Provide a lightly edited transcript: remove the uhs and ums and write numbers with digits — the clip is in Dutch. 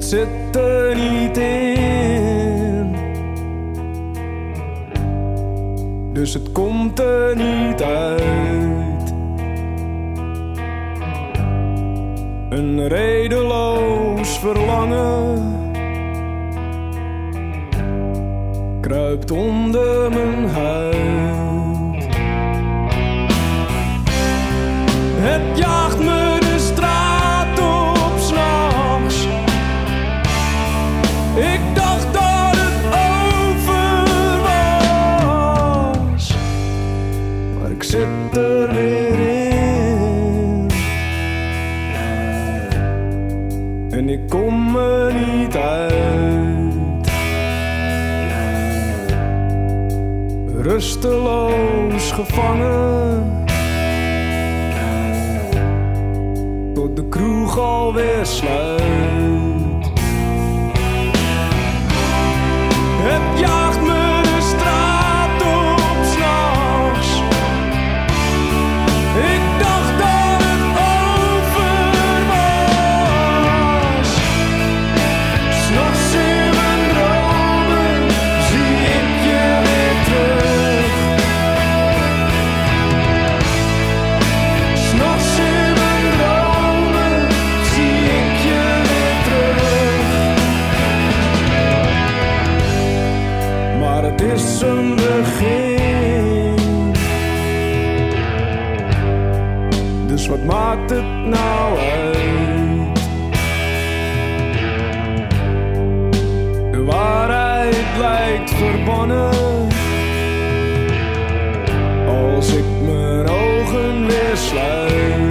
zit er niet in. Dus het komt er niet uit. Een redeloos verlangen kruipt onder mijn huid. Het jaagt me de straat op 's nachts. Ik dacht dat het over was, maar ik zit er weer in. En ik kom er niet uit. Rusteloos gevangen, tot de kroeg alweer sluit. Het jaagt me de straat op 's nachts. Ik dacht dat het over was. 's Nachts in mijn dromen zie ik je weer terug. 's Nachts in mijn dromen zie ik je weer terug. Maar het is een begin. Dus wat maakt het nou uit? De waarheid lijkt verbannen als ik mijn ogen weer sluit.